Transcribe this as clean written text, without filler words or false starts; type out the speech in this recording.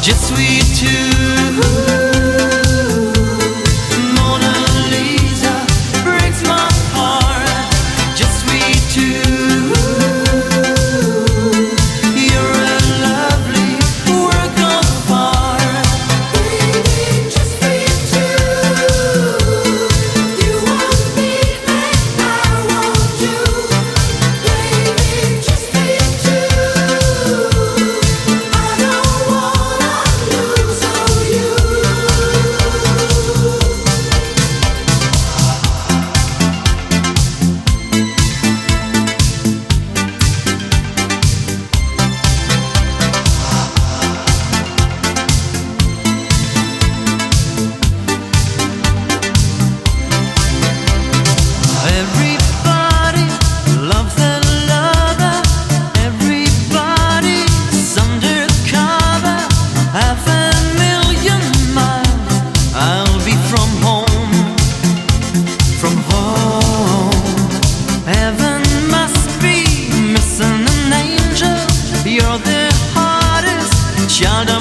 just sweet too. Mona Lisa breaks my heart, just sweet too. You're a lovely work of art, baby, just sweet too. You want me and I want you, baby, just sweet too. I don't wanna lose on you. Everybody loves their lover. Everybody's undercover. Half a million miles I'll be from home, from home. Heaven must be missing an angel. You're the hardest child